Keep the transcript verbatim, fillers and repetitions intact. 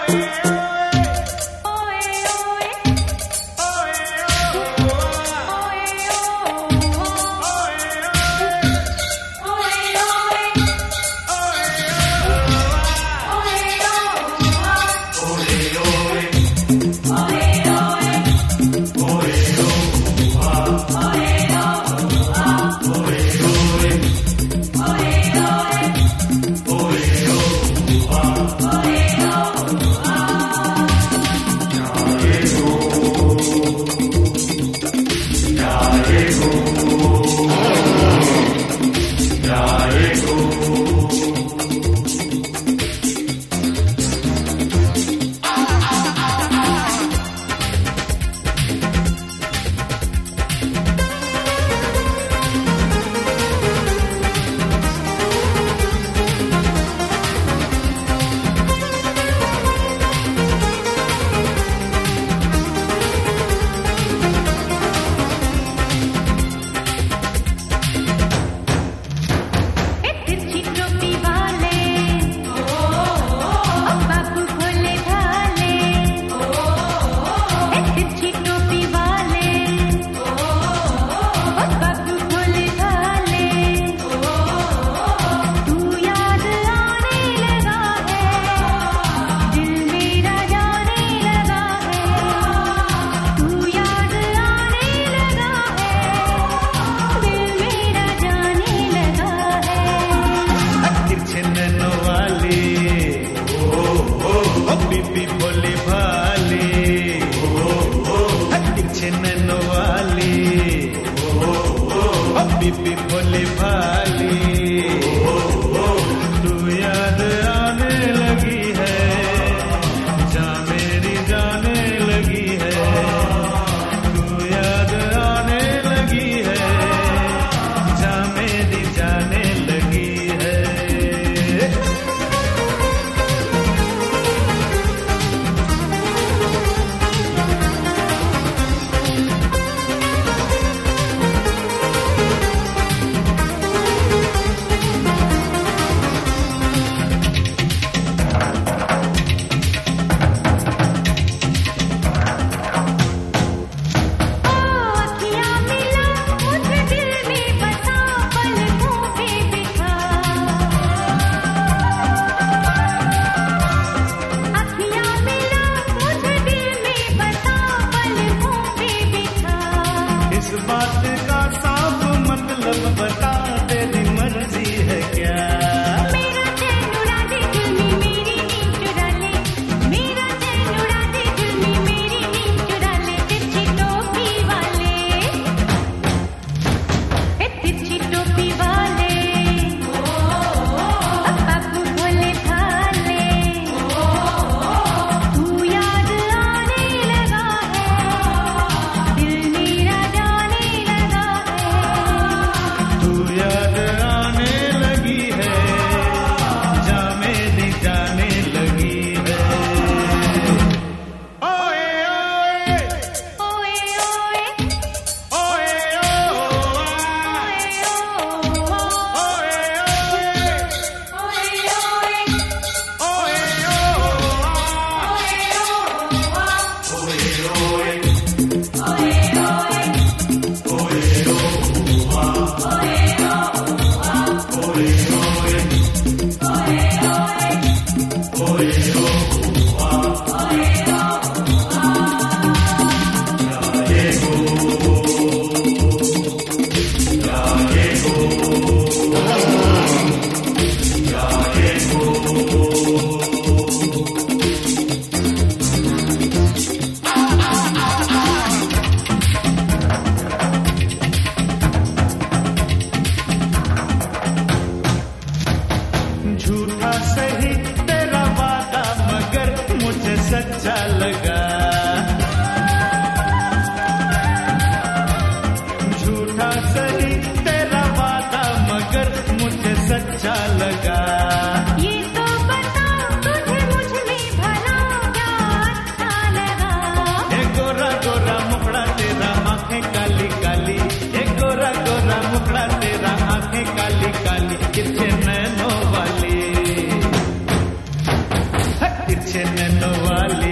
बीबी भोली भाली तू याद आने लगी है, जा मेरी जाने लगी है, तू याद आने लगी है, जा मेरी जाने लगी है। इस बात का साफ मतलब बता, तेरी मर्जी है क्या? मेरा चैन उड़ा दे दिल में मेरी नींद चुरा ले, मेरा चैन उड़ा दे दिल में मेरी नींद चुरा ले। तिरछी टोपी वाले, ए तिरछी टोपी वाले, अब बाबू भोले भाले, तू याद आने लगा है, दिल मेरा जाने लगा है। तू याद आने लगी है, जा मेरी जाने लगी है। ओए ओए ओए ओए ओए ओ ओए झूठा सही तेरा वादा मगर मीठे नैनो वाली